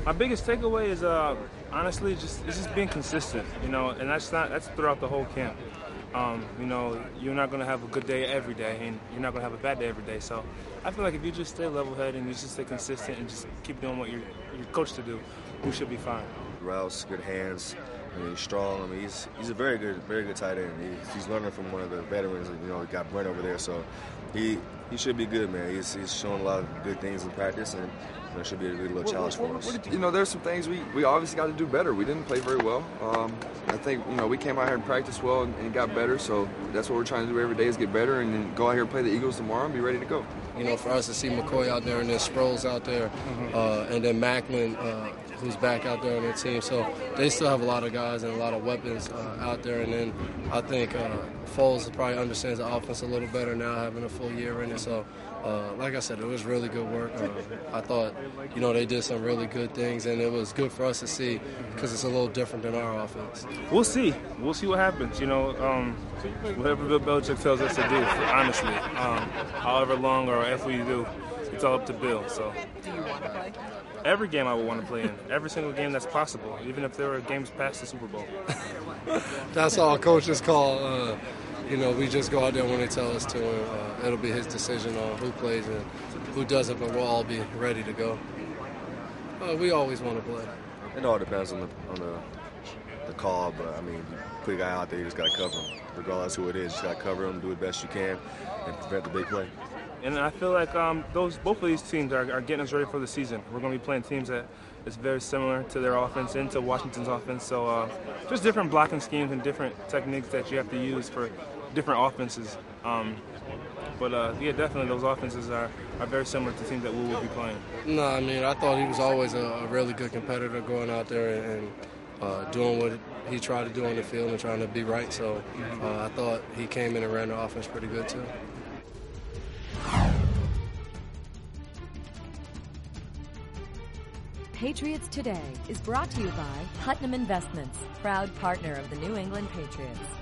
My biggest takeaway is honestly just being consistent, and that's throughout the whole camp. You're not going to have a good day every day, and you're not going to have a bad day every day. So I feel like if you just stay level-headed and you just stay consistent and just keep doing what you're coached to do, we should be fine. Routes, good hands. He's strong. He's a very good tight end. He's learning from one of the veterans. He got Brent over there, so he should be good, man. He's showing a lot of good things in practice, and it should be a good little challenge for us. There's some things we obviously got to do better. We didn't play very well. I think we came out here and practiced well and got better. So that's what we're trying to do every day is get better and then go out here and play the Eagles tomorrow and be ready to go. For us to see McCoy out there and then Sproles out there, and then Macklin, who's back out there on their team. So they still have a lot of guys and a lot of weapons out there. And then I think Foles probably understands the offense a little better now, having a full year in it. So, like I said, it was really good work. I thought, they did some really good things, and it was good for us to see because it's a little different than our offense. We'll see. We'll see what happens. Whatever Bill Belichick tells us to do, honestly. However long or if we do, it's all up to Bill. So. Do you want to play? Every game I would want to play in. Every single game that's possible, even if there were games past the Super Bowl. That's all coaches call. We just go out there when they tell us to. And, it'll be his decision on who plays and who doesn't, but we'll all be ready to go. We always want to play. It all depends on the call, but you put a guy out there, you just got to cover him. Regardless who it is, you just got to cover him, do the best you can, and prevent the big play. And I feel like both of these teams are getting us ready for the season. We're going to be playing teams that is very similar to their offense and to Washington's offense. So just different blocking schemes and different techniques that you have to use for different offenses. Definitely those offenses are very similar to teams that we will be playing. No, I thought he was always a really good competitor going out there and doing what he tried to do on the field and trying to be right. So I thought he came in and ran the offense pretty good too. Patriots Today is brought to you by Putnam Investments, proud partner of the New England Patriots.